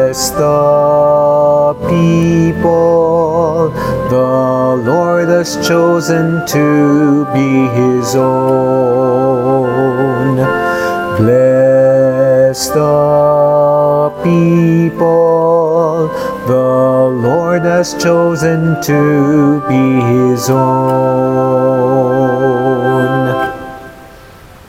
Bless the people the Lord has chosen to be His own. Bless the people the Lord has chosen to be His own.